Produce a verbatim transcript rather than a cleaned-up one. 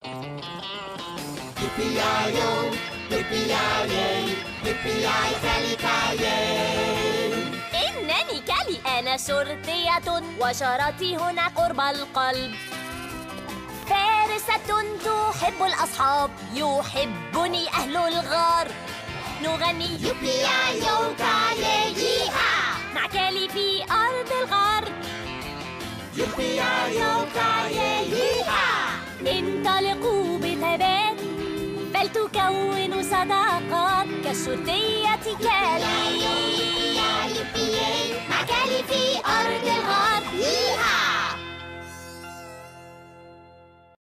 Yippee-yi-yo, yippee-yi-yay, yippee-yi كالي-كايي. إنني كالي، أنا شرطية وشارتي هنا قرب القلب. فارسة تحب الأصحاب، يحبني أهل الغار. نغني يوبي-يا-يو كالي-ييها مع كالي في أرض الغار. يوبي-يا-يو كالي-ييها. ننطلق بثبات، بل تكون صداقات كالشرطية كالي. يا يوبي-يا يوبي-ياي، مع كالي في أرض الغار.